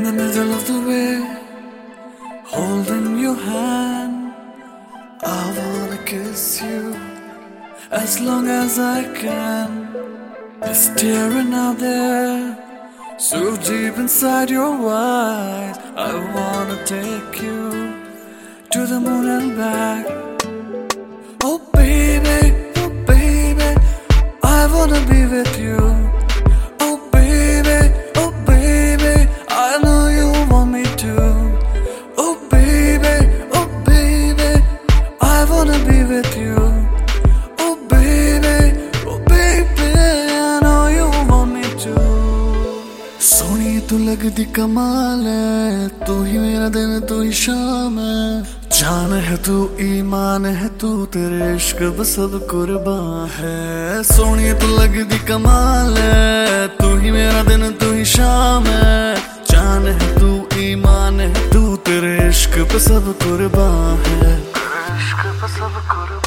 the middle of the way, holding your hand. I wanna kiss you as long as I can. It's staring out there, so deep inside your eyes. I wanna take you to the moon and back. Oh baby, I wanna be with you. Oh baby, I know you want me to. Oh baby, I wanna be with you. Oh baby, I know you want me to. Soni तू लगदी कमाल है, तू ही मेरा दिन तू ही शाम है. जान है तू ईमान है तू, तेरे इश्क बस सब कुर्बान है. सोनी तू लगदी कमाल है, तू ही मेरा दिन तू ही शाम है. जान है तू ईमान है तू, तेरे इश्क पे सब कुर्बान है. तेरे इश्क पे सब कुर्बान.